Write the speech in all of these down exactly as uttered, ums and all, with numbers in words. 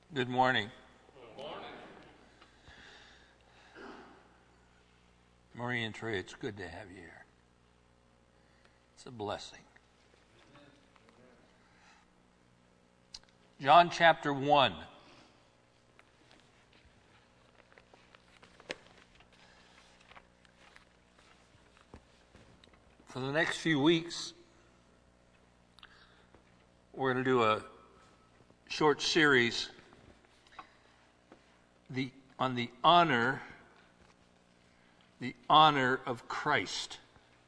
Good morning. Good morning. Marie and Trey, it's good to have you here. It's a blessing. John chapter one. For the next few weeks, we're going to do a short series the, on the honor, the honor of Christ.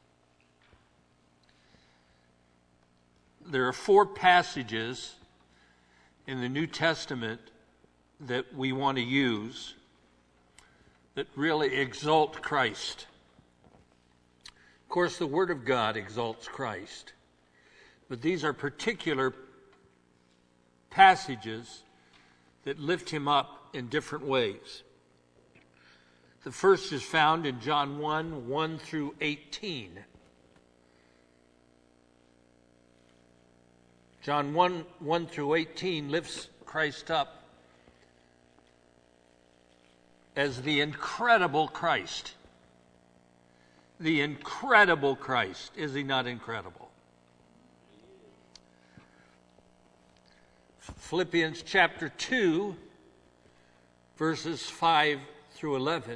There are four passages in the New Testament that we want to use that really exalt Christ. Of course, the Word of God exalts Christ, but these are particular passages that lift him up in different ways. The first is found in John one, one through eighteen. John one, one through eighteen lifts Christ up as the incredible Christ. The incredible Christ. Is he not incredible? Philippians chapter two, verses five through eleven.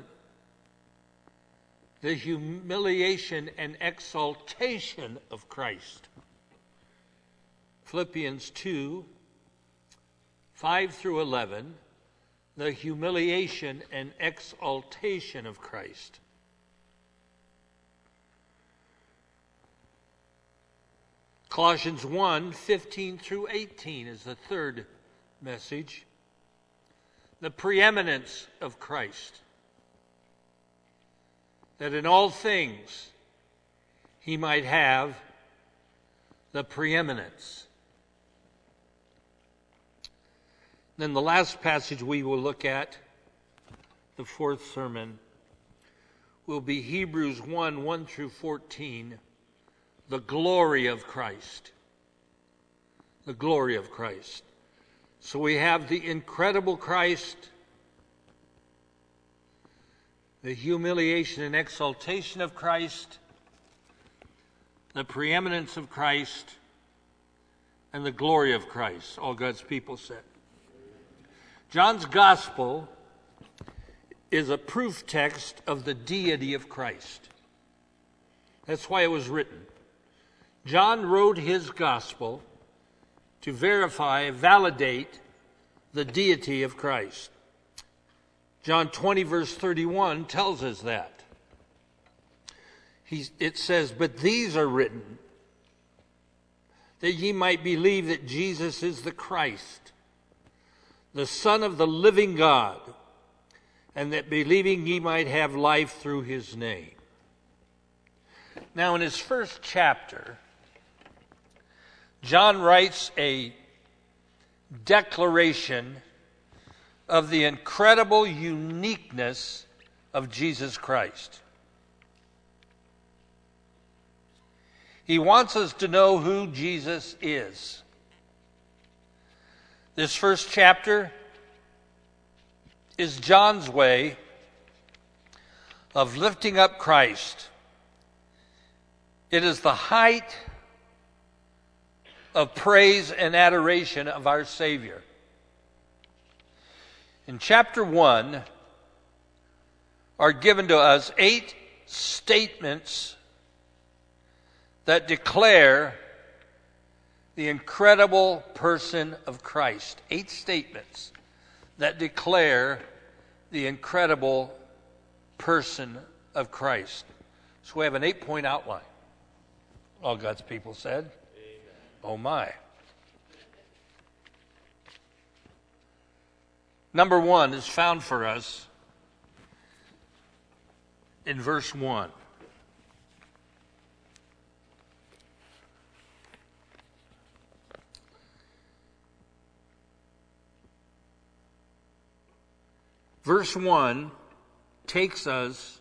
The humiliation and exaltation of Christ. Philippians two, five through eleven. The humiliation and exaltation of Christ. Colossians one, fifteen through eighteen is the third message. The preeminence of Christ. That in all things he might have the preeminence. Then the last passage we will look at, the fourth sermon, will be Hebrews one, one through fourteen. The glory of Christ. The glory of Christ. So we have the incredible Christ, the humiliation and exaltation of Christ, the preeminence of Christ, and the glory of Christ. All God's people said. John's gospel is a proof text of the deity of Christ. That's why it was written. John wrote his gospel to verify, validate the deity of Christ. John twenty, verse thirty-one tells us that. He, it says, "But these are written, that ye might believe that Jesus is the Christ, the Son of the living God, and that believing ye might have life through his name." Now, in his first chapter, John writes a declaration of the incredible uniqueness of Jesus Christ. He wants us to know who Jesus is. This first chapter is John's way of lifting up Christ. It is the height of praise and adoration of our Savior. In chapter one are given to us eight statements that declare the incredible person of Christ. Eight statements that declare the incredible person of Christ. So we have an eight-point outline. All God's people said. Oh my. Number one is found for us in verse one. Verse one takes us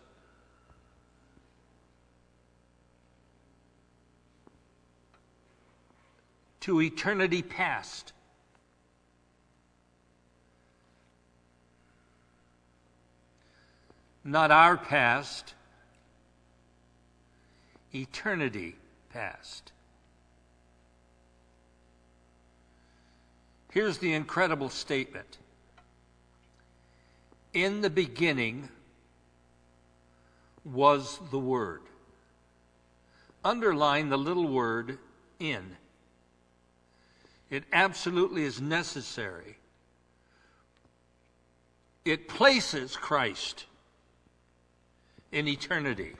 to eternity past. not our past, eternity past. Here's the incredible statement. In the beginning was the Word. Underline the little word in. It absolutely is necessary. It places Christ in eternity,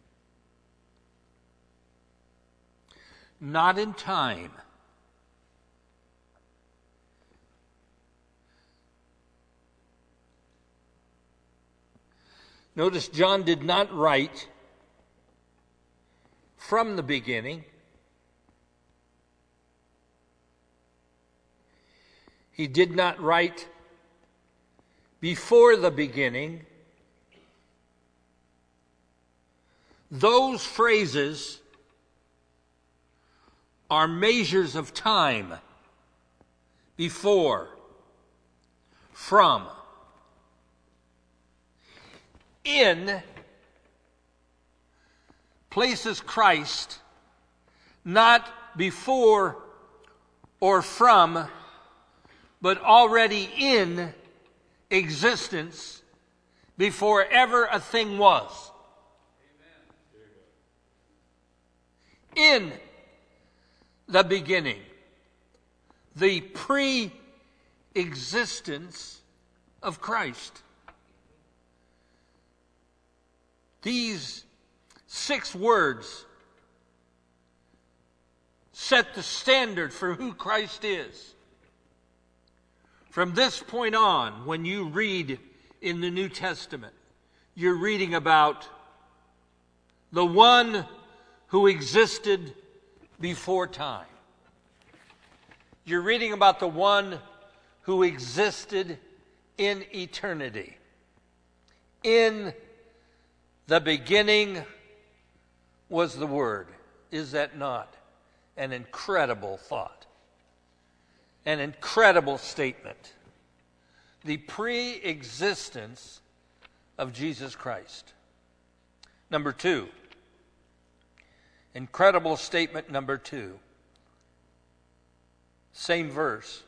not in time. Notice John did not write from the beginning. He did not write before the beginning. Those phrases are measures of time. Before, from. In places Christ not before or from, but already in existence before ever a thing was. Amen. In the beginning, the pre-existence of Christ. These six words set the standard for who Christ is. From this point on, when you read in the New Testament, you're reading about the one who existed before time. You're reading about the one who existed in eternity. In the beginning was the Word. Is that not an incredible thought? An incredible statement. The pre-existence of Jesus Christ. Number two. Incredible statement number two. Same verse.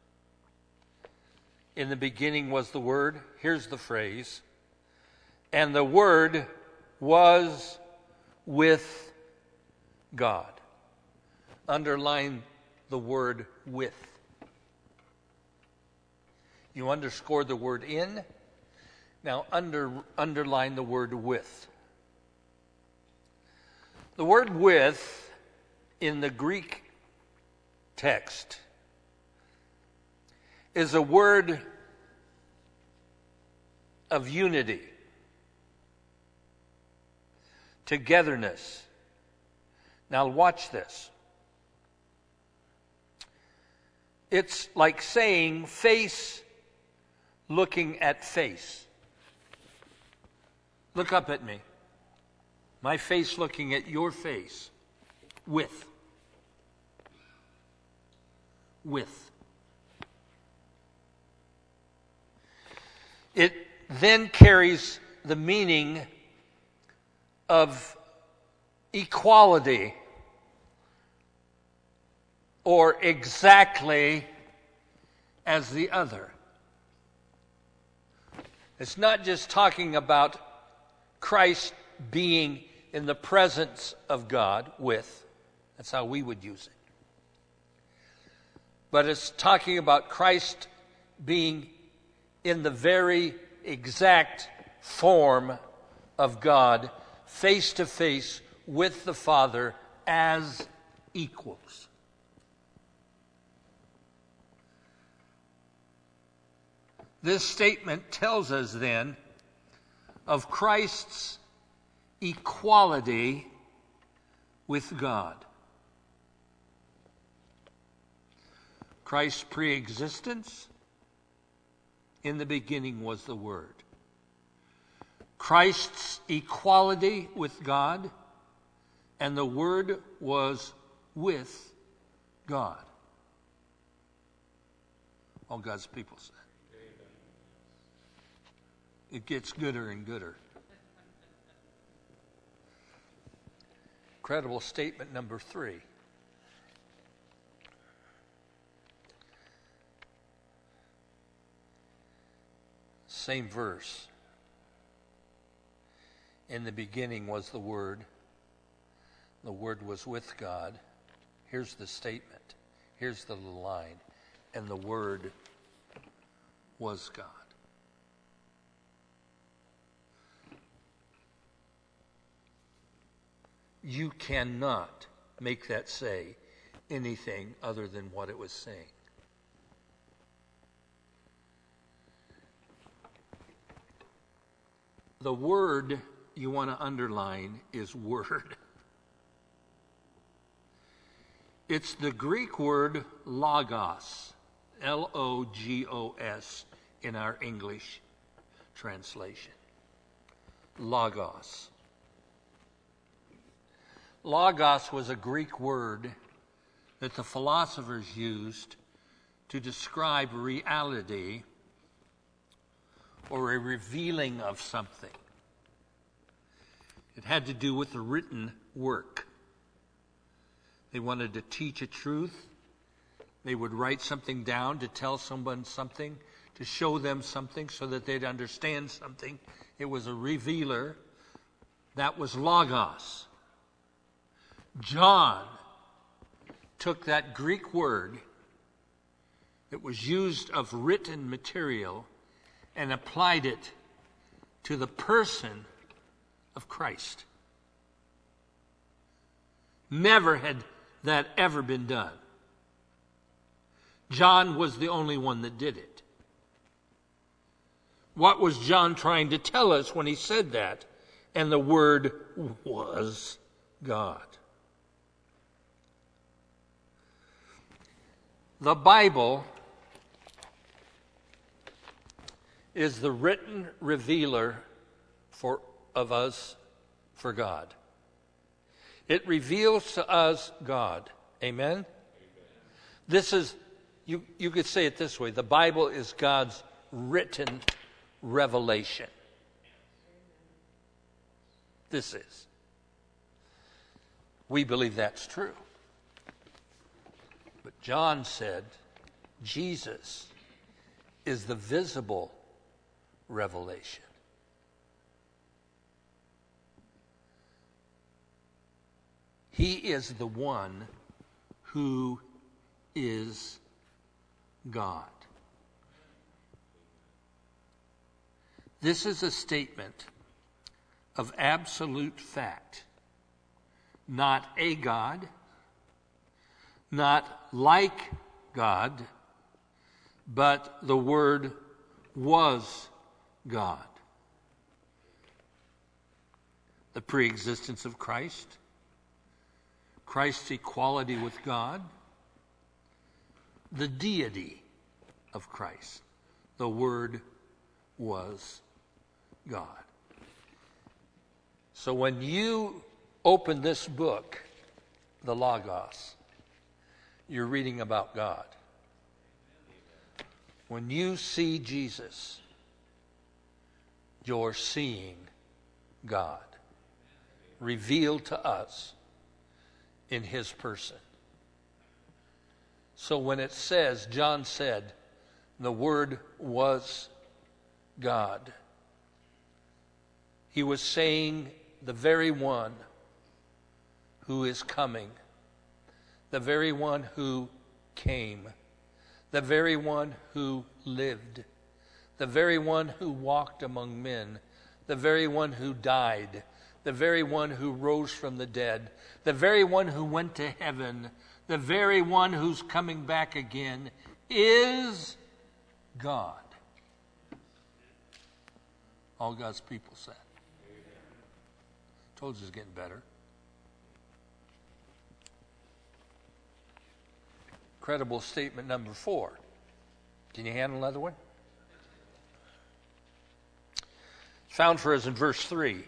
In the beginning was the Word. Here's the phrase. And the Word was with God. Underline the word with. You underscore the word in. Now under, underline the word with. The word with in the Greek text is a word of unity, togetherness. Now watch this. It's like saying face looking at face. Look up at me. My face looking at your face. With. With. It then carries the meaning of equality or exactly as the other. It's not just talking about Christ being in the presence of God with. That's how we would use it. But it's talking about Christ being in the very exact form of God, face to face with the Father as equals. This statement tells us then of Christ's equality with God. Christ's pre-existence, in the beginning was the Word. Christ's equality with God, and the Word was with God. All God's people said. It gets gooder and gooder. Credible statement number three. Same verse. In the beginning was the Word. The Word was with God. Here's the statement. Here's the little line. And the Word was God. You cannot make that say anything other than what it was saying. The word you want to underline is word. It's the Greek word logos, L O G O S in our English translation. Logos. Logos was a Greek word that the philosophers used to describe reality or a revealing of something. It had to do with the written work. They wanted to teach a truth. They would write something down to tell someone something, to show them something so that they'd understand something. It was a revealer. That was logos. John took that Greek word that was used of written material and applied it to the person of Christ. Never had that ever been done. John was the only one that did it. What was John trying to tell us when he said that? And the Word was God. The Bible is the written revealer for, of us for God. It reveals to us God. Amen? Amen. This is, you, you could say it this way, the Bible is God's written revelation. This is. We believe that's true. But John said Jesus is the visible revelation. He is the one who is God. This is a statement of absolute fact. Not a God, not like God, but the Word was God. The preexistence of Christ, Christ's equality with God, the deity of Christ. The Word was God. So when you open this book, the Logos, you're reading about God. When you see Jesus, you're seeing God revealed to us in His person. So when it says, John said, the Word was God, he was saying the very one who is coming, the very one who came, the very one who lived, the very one who walked among men, the very one who died, the very one who rose from the dead, the very one who went to heaven, the very one who's coming back again, is God. All God's people said. Told you it's getting better. Credible statement number four. Can you handle another one? Found for us in verse three.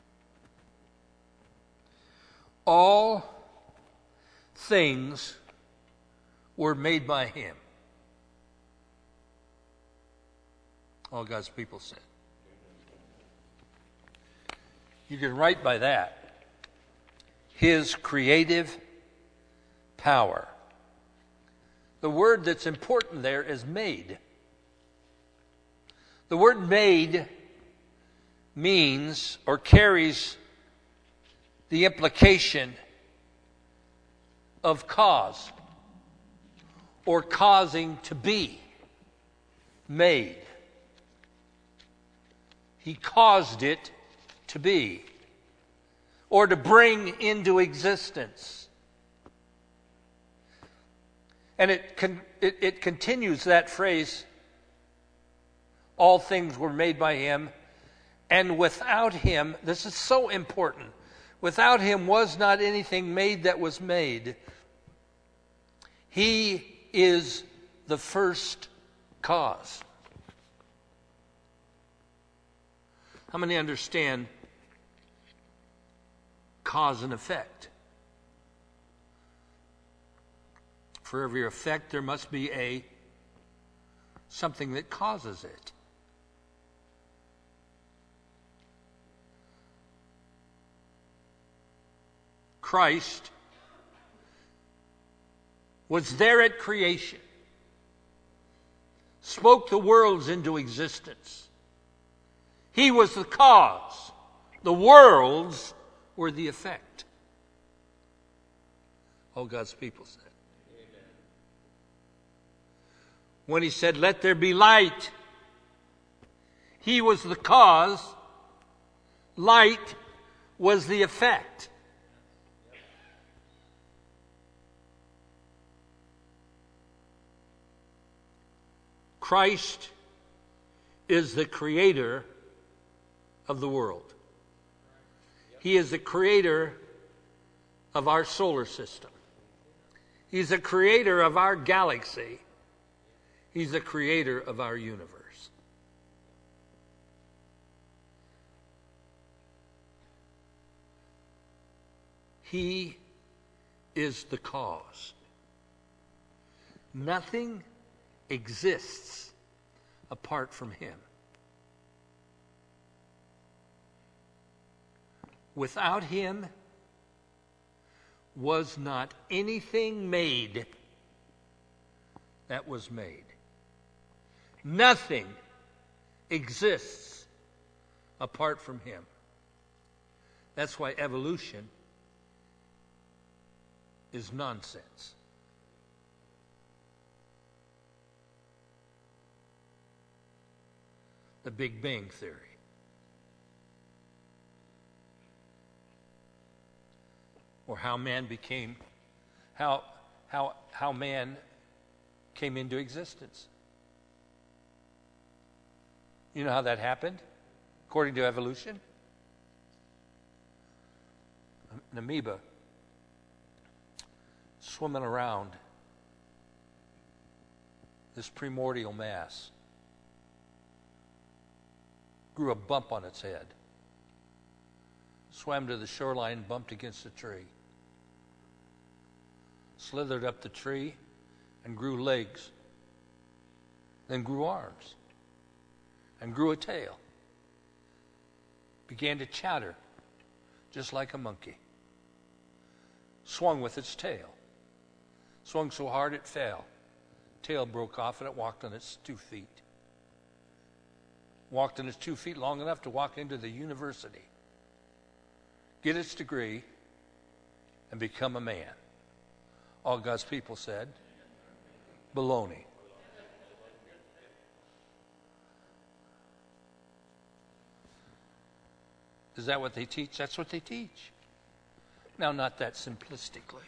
All things were made by him. All God's people said. You can write by that. His creative power. The word that's important there is made. The word made means or carries the implication of cause or causing to be made. He caused it to be or to bring into existence. And it, con- it, it continues that phrase, all things were made by him, and without him, this is so important, without him was not anything made that was made. He is the first cause. How many understand cause and effect? For every effect, there must be a something that causes it. Christ was there at creation, spoke the worlds into existence. He was the cause. The worlds were the effect. All God's people said. Amen. When he said, "Let there be light," he was the cause. Light was the effect. Christ is the creator of the world. He is the creator of our solar system. He's the creator of our galaxy. He's the creator of our universe. He is the cause. Nothing exists apart from him. Without him was not anything made that was made. Nothing exists apart from him. That's why evolution is nonsense. The Big Bang Theory. Or how man became, how, how, how man came into existence. You know how that happened? According to evolution? An amoeba swimming around this primordial mass grew a bump on its head, swam to the shoreline, bumped against a tree, slithered up the tree and grew legs, then grew arms, and grew a tail, began to chatter just like a monkey, swung with its tail, swung so hard it fell, tail broke off and it walked on its two feet. Walked on its two feet long enough to walk into the university, get its degree, and become a man. All God's people said, baloney. Is that what they teach? That's what they teach. Now, not that simplistically,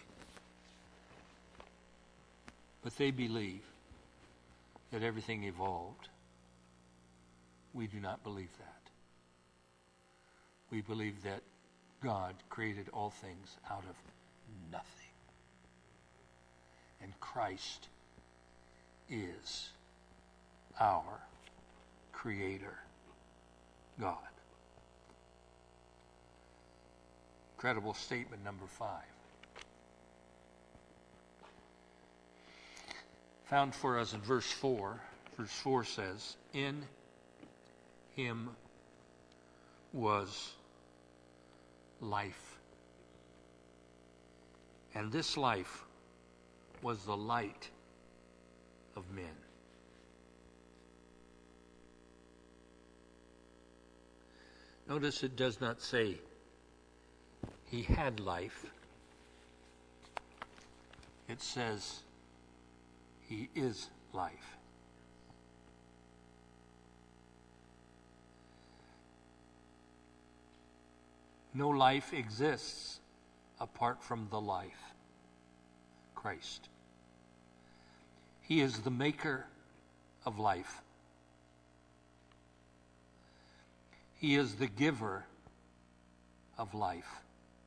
but they believe that everything evolved. We do not believe that. We believe that God created all things out of nothing. And Christ is our Creator, God. Incredible statement number five. Found for us in verse four. Verse four says, "In him was life, And this life was the light of men. Notice it does not say he had life. It says he is life. No life exists apart from the life, Christ. He is the maker of life. He is the giver of life.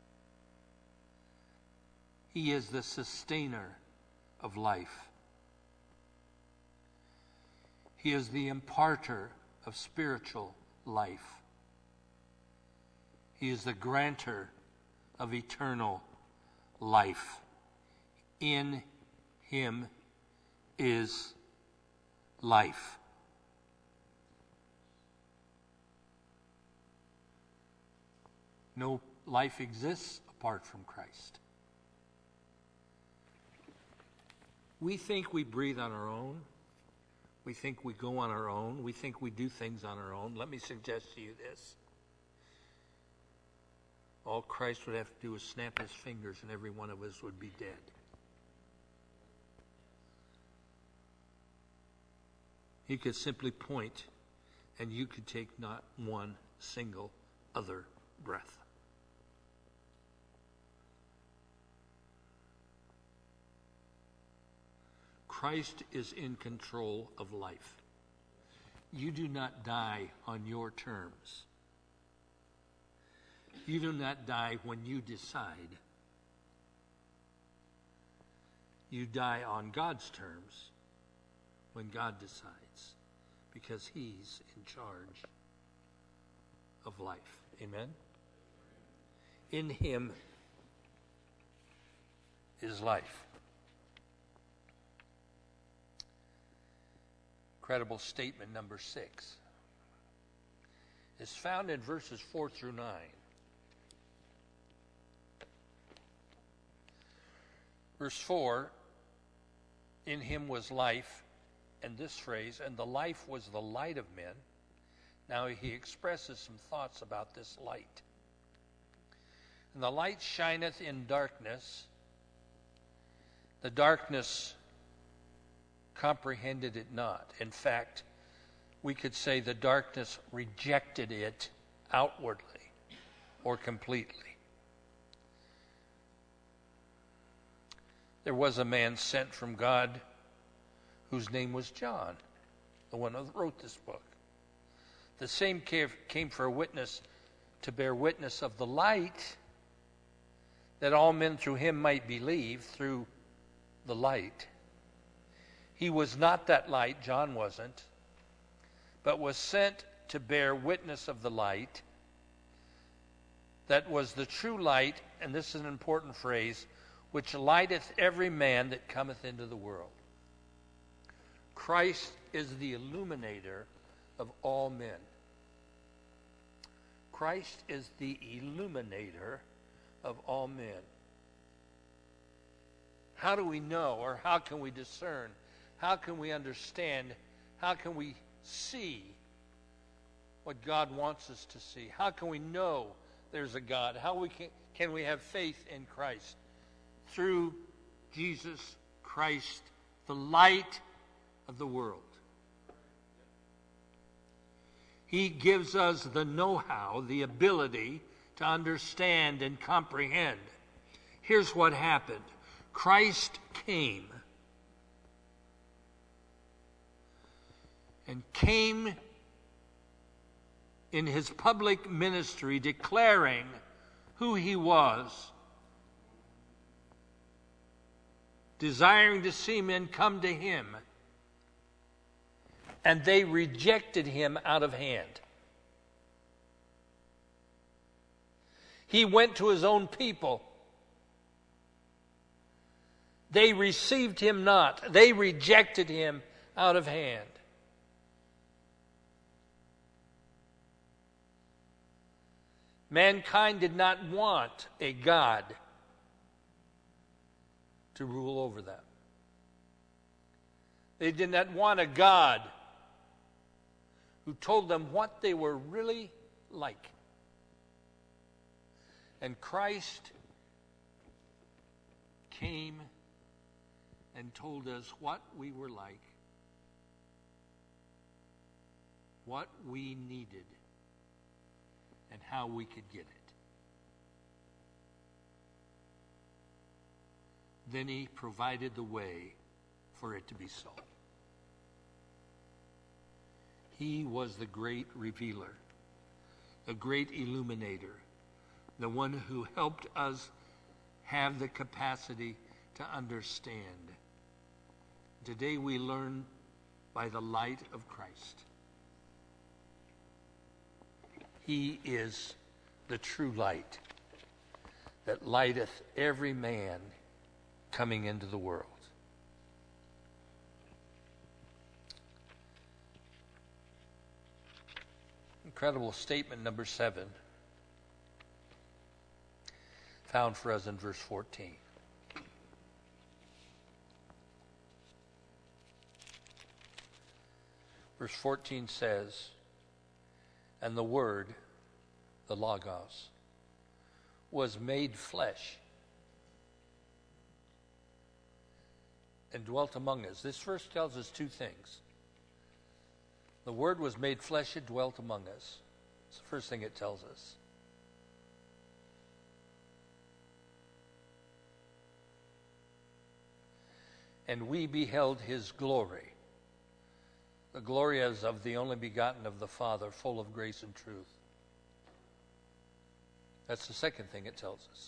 He is the sustainer of life. He is the imparter of spiritual life. He is the granter of eternal life. In him is life. No life exists apart from Christ. We think we breathe on our own. We think we go on our own. We think we do things on our own. Let me suggest to you this. All Christ would have to do is snap his fingers and every one of us would be dead. He could simply point and you could take not one single other breath. Christ is in control of life. You do not die on your terms. You do not die when you decide. You die on God's terms when God decides, because he's in charge of life. Amen? In him is life. Credible statement number six is found in verses four through nine. Verse four, in him was life, and this phrase, and the life was the light of men. Now he expresses some thoughts about this light. And the light shineth in darkness. The darkness comprehended it not. In fact, we could say the darkness rejected it outwardly or completely. There was a man sent from God whose name was John, the one who wrote this book. The same came for a witness, to bear witness of the light, that all men through him might believe through the light. He was not that light, John wasn't, but was sent to bear witness of the light that was the true light, and this is an important phrase, which lighteth every man that cometh into the world. Christ is the illuminator of all men. Christ is the illuminator of all men. How do we know, or how can we discern? How can we understand? How can we see what God wants us to see? How can we know there's a God? How we can, can we have faith in Christ? Through Jesus Christ, the light of the world. He gives us the know-how, the ability to understand and comprehend. Here's what happened. Christ came and came in his public ministry declaring who he was, desiring to see men come to him, and they rejected him out of hand. He went to his own people. They received him not. They rejected him out of hand. Mankind did not want a God. to rule over them. They did not want a God who told them what they were really like. And Christ came and told us what we were like, what we needed, and how we could get it. Then he provided the way for it to be so. He was the great revealer, the great illuminator, the one who helped us have the capacity to understand. Today we learn by the light of Christ. He is the true light that lighteth every man coming into the world. Incredible statement number seven, found for us in verse fourteen. Verse fourteen says, and the Word, the Logos, was made flesh and dwelt among us. This verse tells us two things. The Word was made flesh and dwelt among us. It's the first thing it tells us. And we beheld his glory. The glory as of the only begotten of the Father, full of grace and truth. That's the second thing it tells us.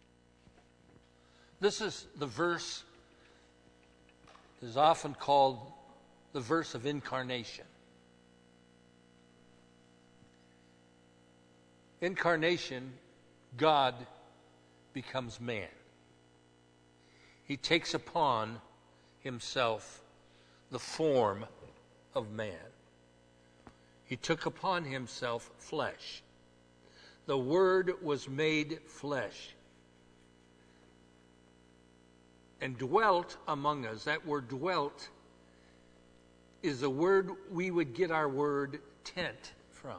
This is the verse that is often called the verse of incarnation. Incarnation, God becomes man. He takes upon himself the form of man. He took upon himself flesh. The Word was made flesh and dwelt among us. That word dwelt is the word we would get our word tent from.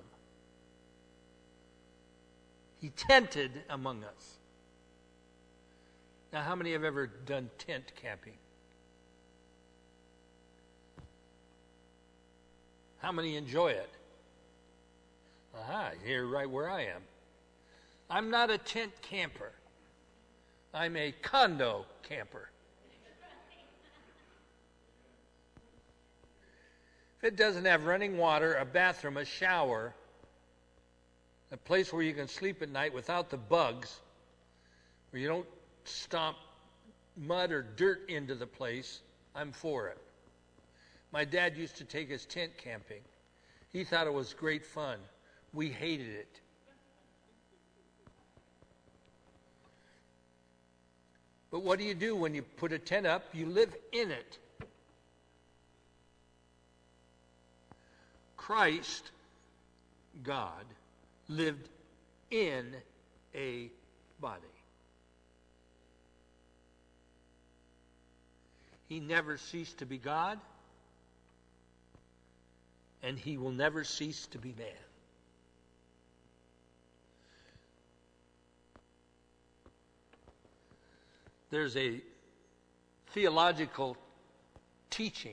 He tented among us. Now, how many have ever done tent camping? How many enjoy it? Aha, here right where I am. I'm not a tent camper. I'm a condo camper. If it doesn't have running water, a bathroom, a shower, a place where you can sleep at night without the bugs, where you don't stomp mud or dirt into the place, I'm for it. My dad used to take us tent camping. He thought it was great fun. We hated it. But what do you do when you put a tent up? You live in it. Christ, God, lived in a body. He never ceased to be God, and he will never cease to be man. There's a theological teaching,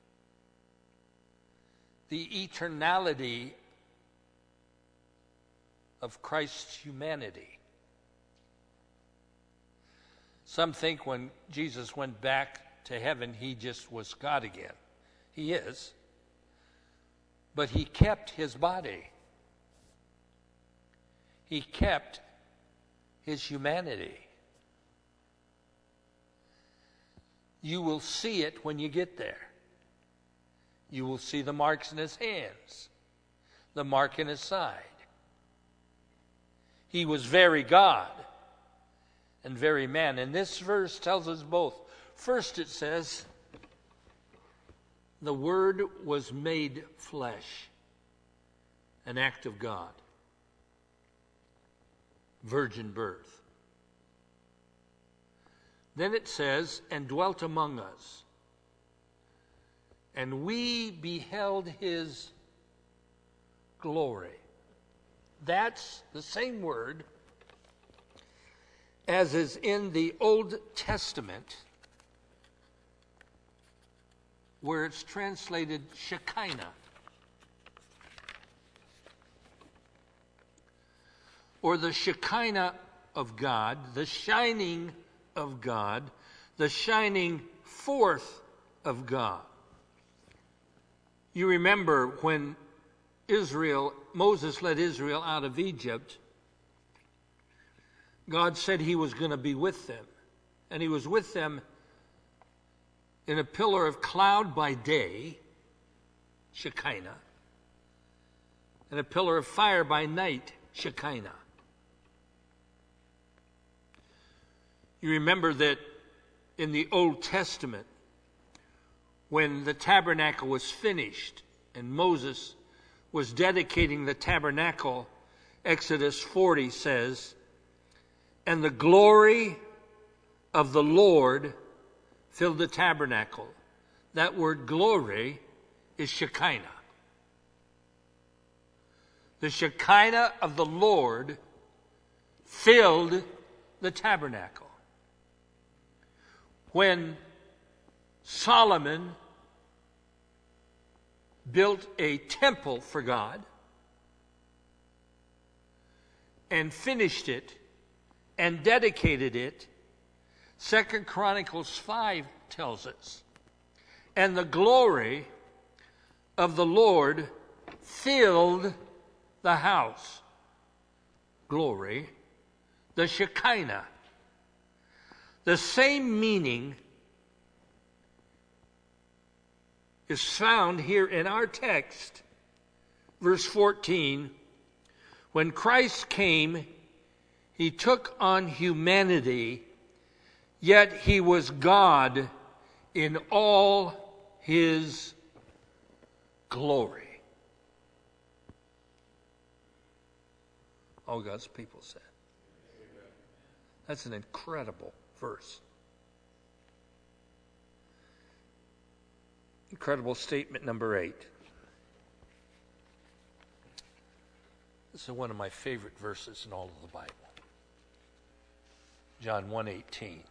the eternality of Christ's humanity. Some think when Jesus went back to heaven, he just was God again. He is. But he kept his body. He kept his humanity. You will see it when you get there. You will see the marks in his hands, the mark in his side. He was very God and very man. And this verse tells us both. First it says, the Word was made flesh, an act of God. Virgin birth. Then it says, and dwelt among us. And we beheld his glory. That's the same word as is in the Old Testament, where it's translated Shekinah. Or the Shekinah of God, the shining of God, the shining forth of God. You remember when Israel, Moses led Israel out of Egypt, God said he was going to be with them. And he was with them in a pillar of cloud by day, Shekinah, and a pillar of fire by night, Shekinah. You remember that in the Old Testament, when the tabernacle was finished and Moses was dedicating the tabernacle, Exodus forty says, and the glory of the Lord filled the tabernacle. That word glory is Shekinah. The Shekinah of the Lord filled the tabernacle. When Solomon built a temple for God and finished it and dedicated it, Second Chronicles five tells us, and the glory of the Lord filled the house. Glory, the Shekinah. The same meaning is found here in our text, verse fourteen. When Christ came, he took on humanity, yet he was God in all his glory. All God's people said. That's an incredible verse. Incredible statement number eight. This is one of my favorite verses in all of the Bible. John one eighteen.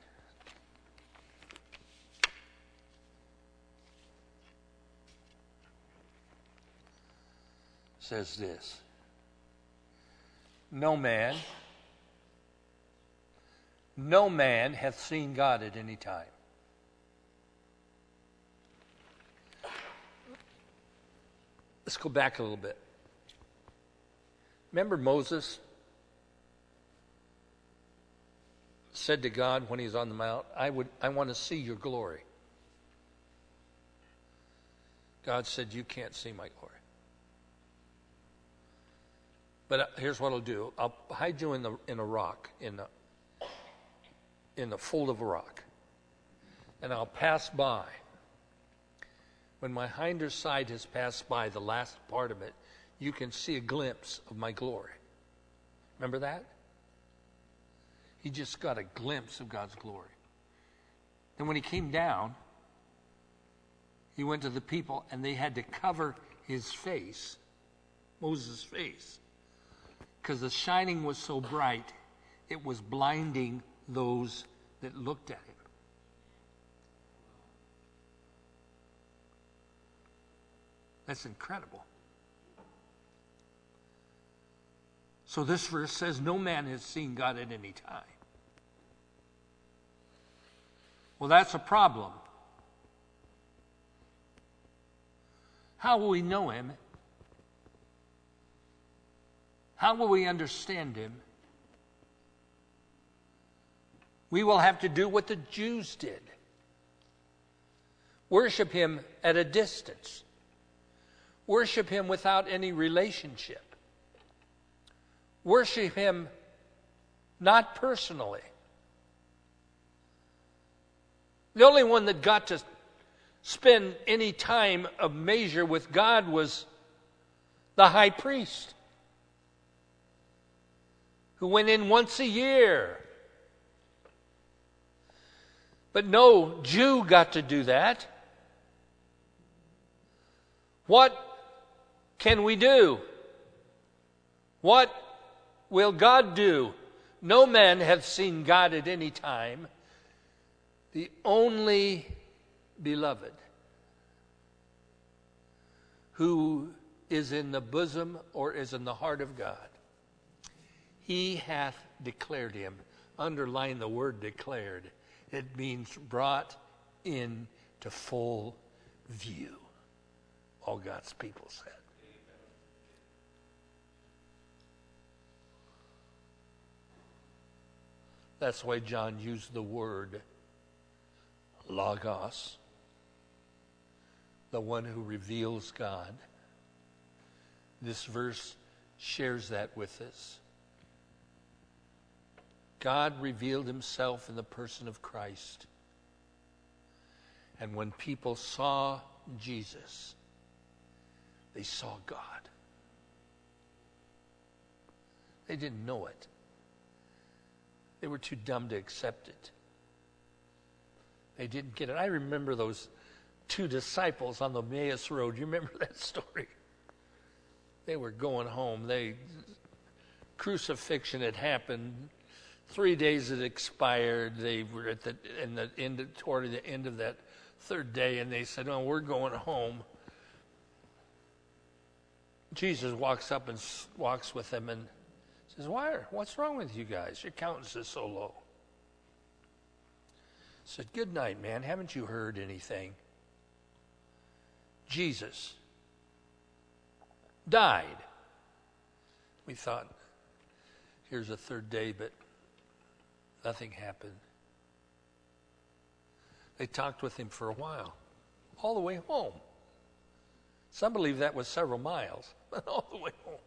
Says this, no man, no man hath seen God at any time. Let's go back a little bit. Remember Moses said to God when he was on the mount, I would, I want to see your glory. God said, you can't see my glory. But here's what I'll do. I'll hide you in the in a rock, in the in the fold of a rock. And I'll pass by. When my hinder side has passed by, the last part of it, you can see a glimpse of my glory. Remember that? He just got a glimpse of God's glory. Then when he came down, he went to the people and they had to cover his face, Moses' face, because the shining was so bright, it was blinding those that looked at him. That's incredible. So this verse says, no man has seen God at any time. Well, that's a problem. How will we know him? How will we understand him? We will have to do what the Jews did. Worship him at a distance. Worship him without any relationship. Worship him not personally. The only one that got to spend any time of measure with God was the high priest, who went in once a year. But no Jew got to do that. What can we do? What will God do? No man hath seen God at any time, the only beloved, who is in the bosom or is in the heart of God. He hath declared him. Underline the word declared. It means brought in to full view. All God's people said. That's why John used the word logos, the one who reveals God. This verse shares that with us. God revealed himself in the person of Christ. And when people saw Jesus, they saw God. They didn't know it. They were too dumb to accept it. They didn't get it. I remember those two disciples on the Emmaus Road. You remember that story? They were going home. They crucifixion had happened. Three days had expired. They were at the in the end toward the end of that third day, and they said, "Oh, we're going home." Jesus walks up and s- walks with them and says, "Why? What's wrong with you guys? Your countenance is so low." Said, "Good night, man. Haven't you heard anything? Jesus died." We thought, here's a third day, but nothing happened. They talked with him for a while, all the way home. Some believe that was several miles, but all the way home.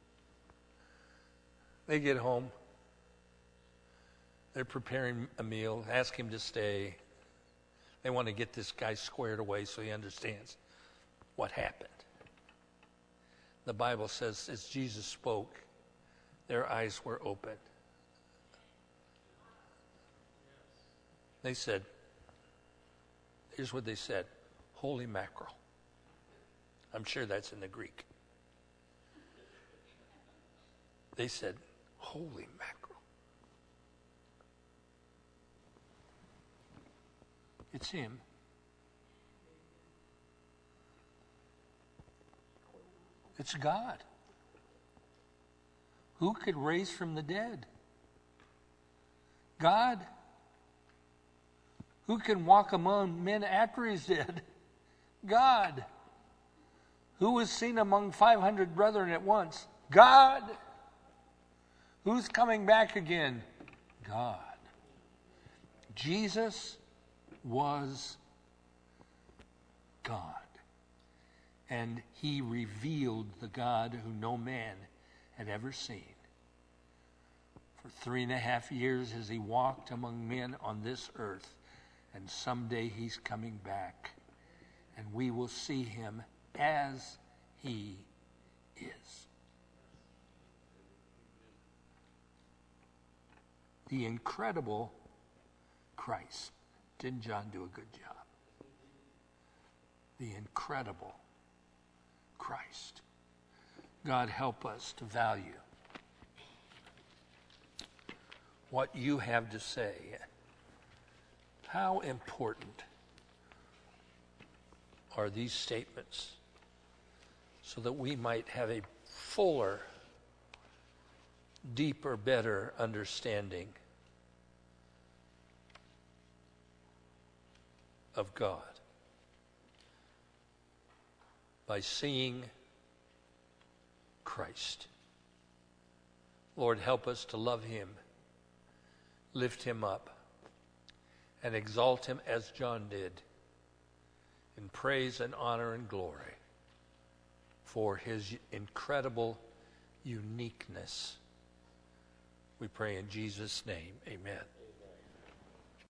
They get home. They're preparing a meal, ask him to stay. They want to get this guy squared away so he understands what happened. The Bible says, as Jesus spoke, their eyes were open. They said, here's what they said, "Holy mackerel." I'm sure that's in the Greek. They said, "Holy mackerel." It's him. It's God. Who could raise from the dead? God. Who can walk among men after he's dead? God. Who was seen among five hundred brethren at once? God. Who's coming back again? God. Jesus was God. And he revealed the God who no man had ever seen. For three and a half years as he walked among men on this earth. And someday he's coming back. And we will see him as he is. The incredible Christ. Didn't John do a good job? The incredible Christ. God, help us to value what you have to say. How important are these statements so that we might have a fuller, deeper, better understanding of God by seeing Christ. Lord, help us to love him, lift him up, and exalt him as John did in praise and honor and glory for his incredible uniqueness. We pray in Jesus' name, amen.